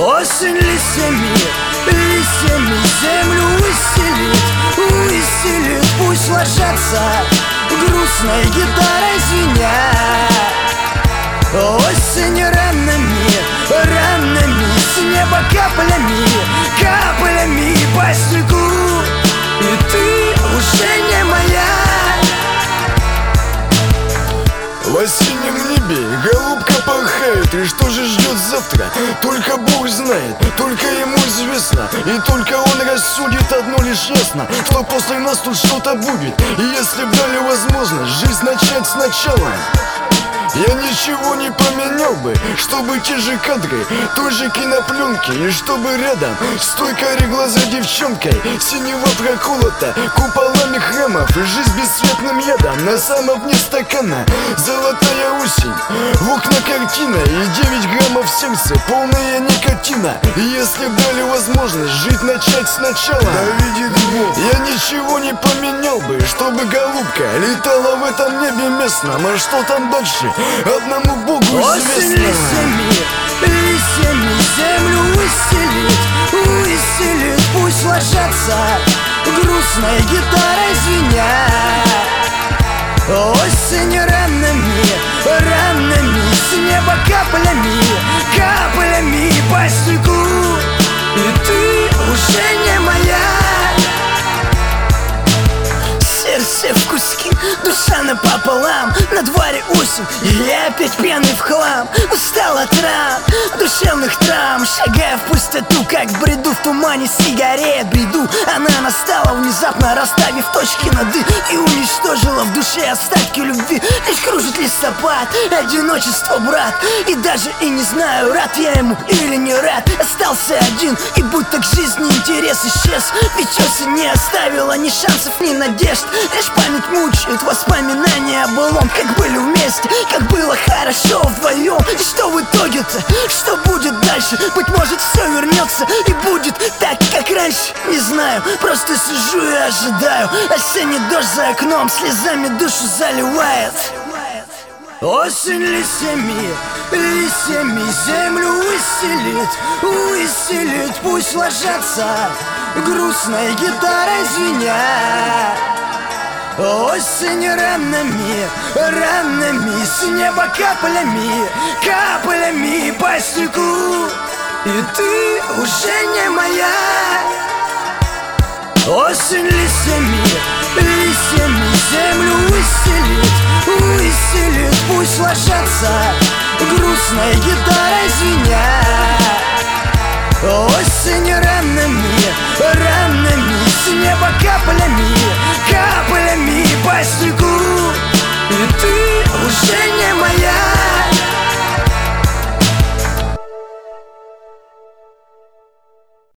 Осень листьями землю усилит, пусть ложатся грустной гитарой звеня. Осень ранами с неба каплями по снегу, и ты уже не моя. В осеннем небе голубка порхает, и что же ждет завтра, только Бог знает, только ему известно. И только он рассудит одно лишь ясно, что после нас тут что-то будет. И если б дали возможность жизнь начать сначала, я ничего не поменял бы, чтобы те же кадры, той же кинопленки, и чтобы рядом с той кореглазой девчонкой синева проколота куполами храмов, и жизнь бесцветным ядом на самом дне стакана. Золотая осень, в окна картина, и 9 граммов сердца, полные никотина. И если б дали возможность жить начать сначала, да видит Бог, я ничего не поменял бы, чтобы голубка летала в этом небе местном. А что там дальше, одному Богу известно. Осень листьями землю усилит, пусть ложатся грустной гитарой звеня. Осень ранами с неба каплями по снегу, и ты уже не моя. Сердце в куски, душа напополам, на дворе осень, и я опять пьяный в хлам. Устал от ран, душевных травм, шагая в пустоту, как в бреду, в тумане сигарет бреду. Она настала внезапно, расставив точки над «и», и уничтожила в душе остатки любви. Лишь кружит листопад, одиночество, брат, и даже и не знаю, рад я ему или не рад. Остался один, и будто к жизни интерес исчез, ведь осень не оставила ни шансов, ни надежд. Лишь память мучает, воспоминания о былом, как были вместе, как было хорошо вдвоем. И что в итоге-то, что будет дальше? Быть может, все вернется и будет так, как раньше. Не знаю, просто сижу и ожидаю. Осенний дождь за окном слезами душу заливает. Осень листьями землю усилит, пусть ложатся грустной гитарой звеня. Осень ранами с неба каплями по снегу, и ты уже не моя. Осень листьями землю усилит, пусть ложатся грустной гитарой звеня. Осень ранами с неба каплями